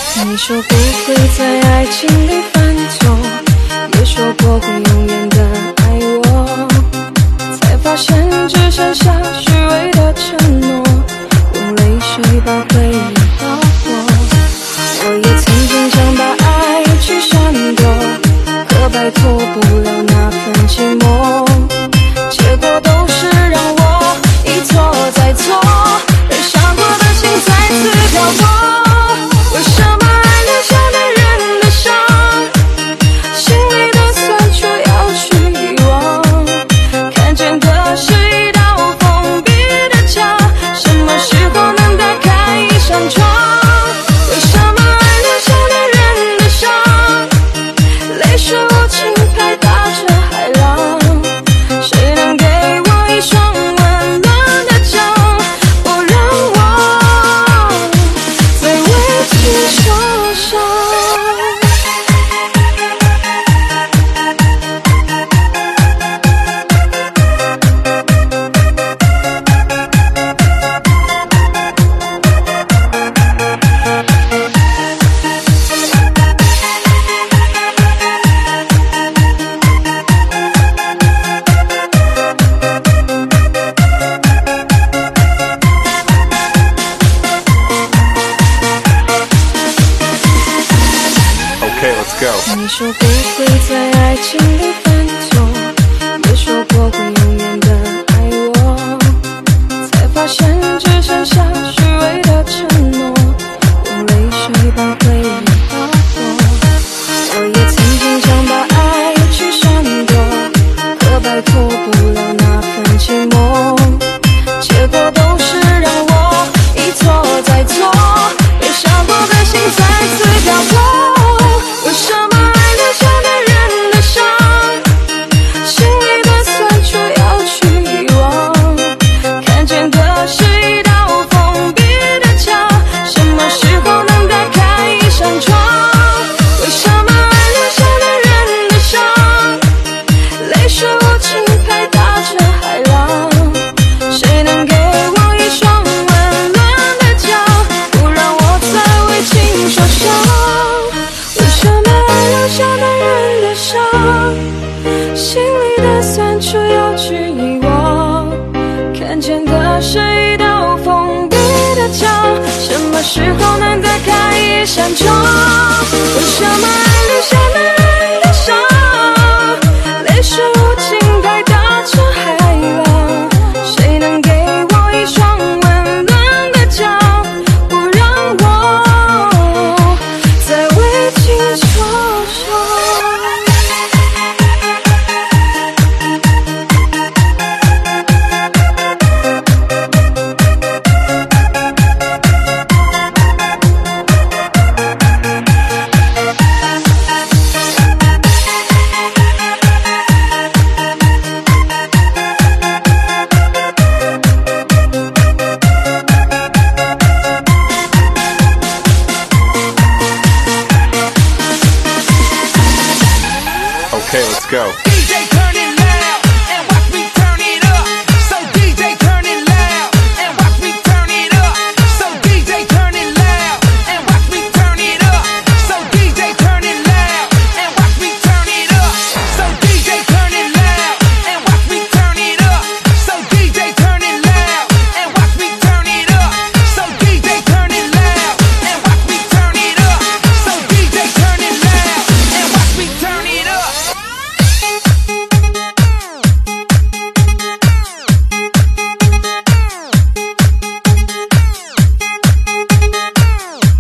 你说不会在爱情里犯错，也说过会永远的爱我，才发现只剩下虚伪的承诺，用泪水把回忆划破。我也曾经想把爱去闪躲，可摆脱不了那份寂寞，结果都是让我一错再错，被伤过的心再次漂泊。为什么爱留下男人的伤，心里的酸楚要去遗忘，看见的是一道封闭的墙，什么时候能打开一扇窗？为什么爱留下男人的伤，泪水无情拍打着海浪，谁能给我一双温暖的脚，不让我再为情受伤。 Okay, let's go. 你说不会在爱情里犯错，也说过会永远的爱我，才发现只剩下虚伪的承诺，用泪水把回忆划破。我也曾经想把爱去闪躲，可摆脱不了那份寂寞，结果都是让我一错再错，被伤过的心再次漂泊。为什么爱留下男人的伤，心里的酸楚要去遗忘，看见的是一道封闭的墙，什么时候能打开一扇窗？为什么爱留下男人的伤，泪水无情拍打着海浪，谁能给我一双温暖的脚，不让我再为情受伤？为什么爱留下男人的伤，心里的酸楚要去遗忘，看见的是一道封闭的墙，什么时候能打开一扇窗？为什么爱留下男人的伤，泪水无情拍打着海浪，谁能给我一双温暖的脚，不让我再为情受伤？ Okay, let's go.